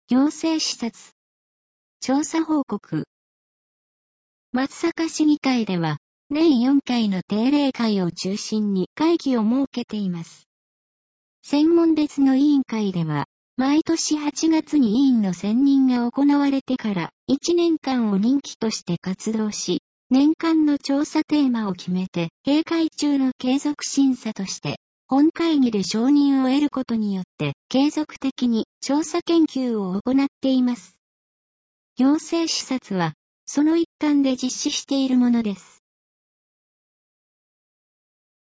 行政視察。調査報告。松阪市議会では、年4回の定例会を中心に会議を設けています。専門別の委員会では、毎年8月に委員の選任が行われてから1年間を任期として活動し、年間の調査テーマを決めて、閉会中の継続審査として、本会議で承認を得ることによって、継続的に調査研究を行っています。行政視察は、その一環で実施しているものです。